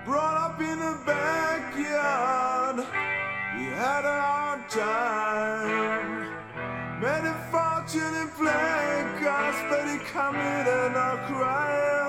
brought up in the backyard. He had a hard time. Made a fortune in playing cards, but he committed a crime.